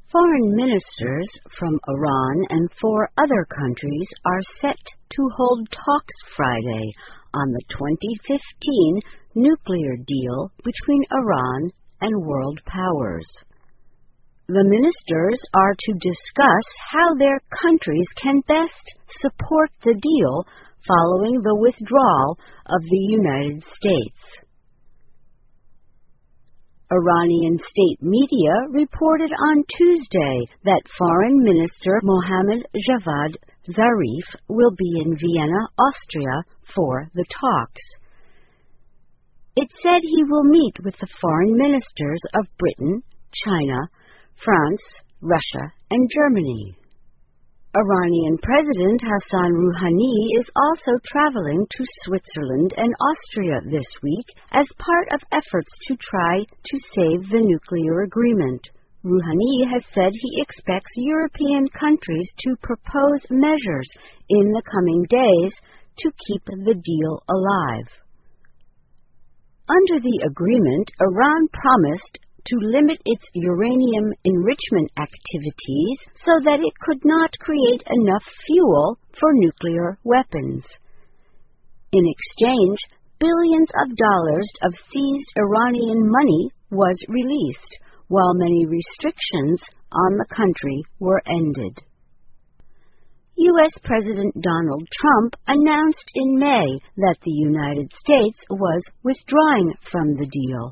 Foreign ministers from Iran and 4 other countries are set to hold talks Friday on the 2015 nuclear deal between Iran and world powers. The ministers are to discuss how their countries can best support the deal following the withdrawal of the United States. Iranian state media reported on Tuesday that Foreign Minister Mohammad Javad Zarif will be in Vienna, Austria, for the talks. It said he will meet with the foreign ministers of Britain, China, France, Russia, and Germany. Iranian President Hassan Rouhani is also traveling to Switzerland and Austria this week as part of efforts to try to save the nuclear agreement. Rouhani has said he expects European countries to propose measures in the coming days to keep the deal alive. Under the agreement, Iran promised to limit its uranium enrichment activities so that it could not create enough fuel for nuclear weapons. In exchange, billions of dollars of seized Iranian money was released, while many restrictions on the country were ended. U.S. President Donald Trump announced in May that the United States was withdrawing from the deal.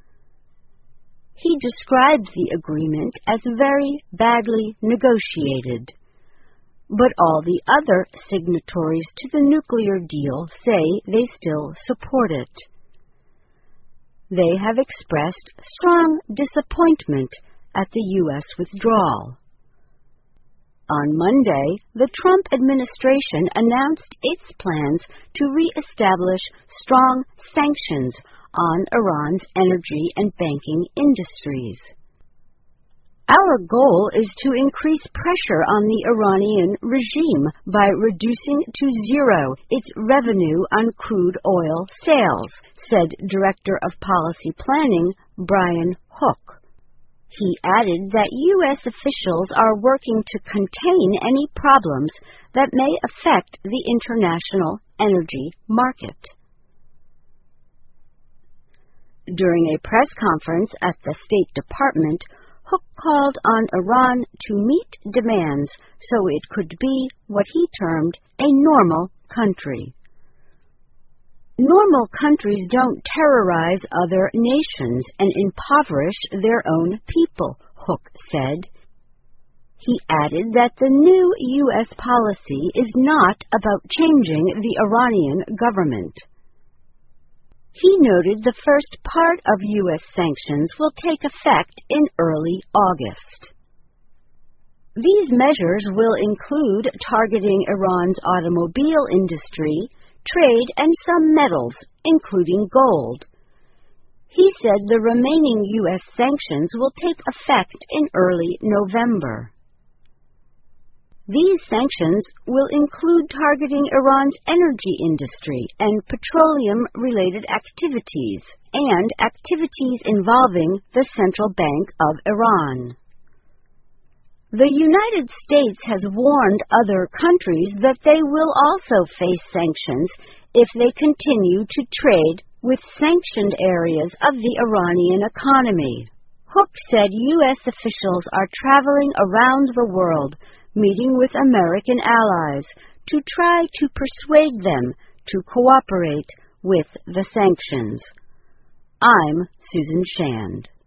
He described the agreement as very badly negotiated, but all the other signatories to the nuclear deal say they still support it. They have expressed strong disappointment at the U.S. withdrawal. On Monday, the Trump administration announced its plans to re-establish strong sanctions on Iran's energy and banking industries. Our goal is to increase pressure on the Iranian regime by reducing to zero its revenue on crude oil sales, said Director of Policy Planning Brian Hook. He added that U.S. officials are working to contain any problems that may affect the international energy market. During a press conference at the State Department, Hook called on Iran to meet demands so it could be what he termed a normal country. Normal countries don't terrorize other nations and impoverish their own people, Hook said. He added that the new U.S. policy is not about changing the Iranian government. He noted the first part of U.S. sanctions will take effect in early August. These measures will include targeting Iran's automobile industry, trade, and some metals, including gold. He said the remaining U.S. sanctions will take effect in early November. These sanctions will include targeting Iran's energy industry and petroleum-related activities, and activities involving the Central Bank of Iran. The United States has warned other countries that they will also face sanctions if they continue to trade with sanctioned areas of the Iranian economy. Hook said U.S. officials are traveling around the world, meeting with American allies to try to persuade them to cooperate with the sanctions. I'm Susan Shand.